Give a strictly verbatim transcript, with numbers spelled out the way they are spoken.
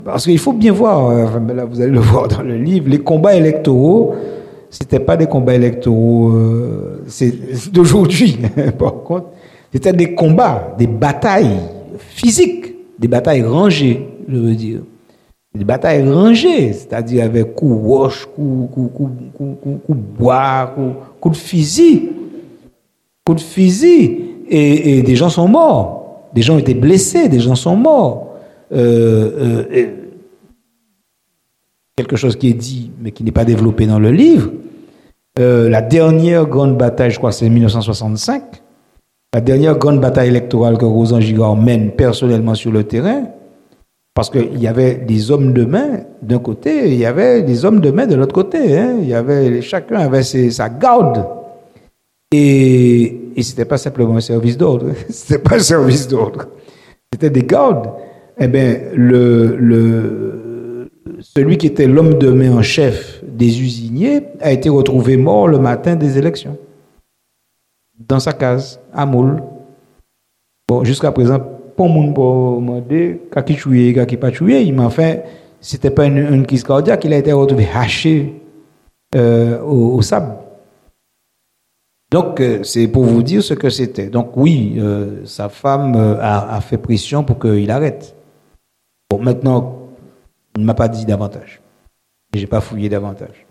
Parce qu'il faut bien voir, enfin, là vous allez le voir dans le livre, les combats électoraux, c'était pas des combats électoraux euh, c'est d'aujourd'hui, par contre, c'était des combats, des batailles physiques, des batailles rangées, je veux dire. Des batailles rangées, c'est-à-dire avec coups roche, coups coup, coup, coup, coup, coup de bois, coups coup de fusil, coups de fusil, et, et des gens sont morts, des gens étaient blessés, des gens sont morts. Euh, euh, quelque chose qui est dit, mais qui n'est pas développé dans le livre. Euh, la dernière grande bataille, je crois que c'est mille neuf cent soixante-cinq, la dernière grande bataille électorale que Rosan Girard mène personnellement sur le terrain, parce qu'il y avait des hommes de main d'un côté, et il y avait des hommes de main de l'autre côté. Hein. Il y avait, chacun avait ses, sa garde. Et, et ce n'était pas simplement un service d'ordre. Ce n'était pas un service d'ordre. C'était des gardes. Eh bien, le, le, celui qui était l'homme de main en chef des usiniers a été retrouvé mort le matin des élections. Dans sa case, à Moule. Bon, jusqu'à présent, pas monde pour demander qui tué, qui pas tué. Mais enfin, c'était pas une, une crise cardiaque. Il a été retrouvé haché euh, au, au sable. Donc, euh, c'est pour vous dire ce que c'était. Donc, oui, euh, sa femme euh, a, a fait pression pour qu'il arrête. Bon, maintenant, il ne m'a pas dit davantage. Je n'ai pas fouillé davantage.